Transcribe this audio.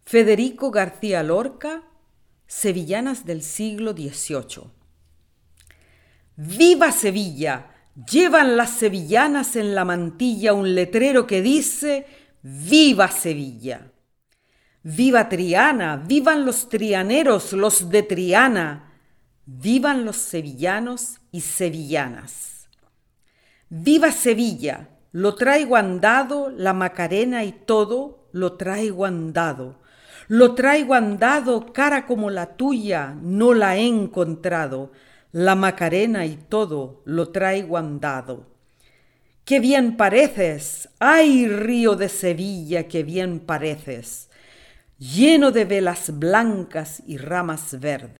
Federico García Lorca, Sevillanas del siglo XVIII. ¡Viva Sevilla! Llevan las sevillanas en la mantilla un letrero que dice ¡Viva Sevilla! ¡Viva Triana! ¡Vivan los trianeros, los de Triana! ¡Vivan los sevillanos y sevillanas! ¡Viva Sevilla! Lo traigo andado, la Macarena y todo, lo traigo andado. Lo traigo andado, cara como la tuya, no la he encontrado. La Macarena y todo, lo traigo andado. ¡Qué bien pareces! ¡Ay, río de Sevilla, qué bien pareces! Lleno de velas blancas y ramas verdes.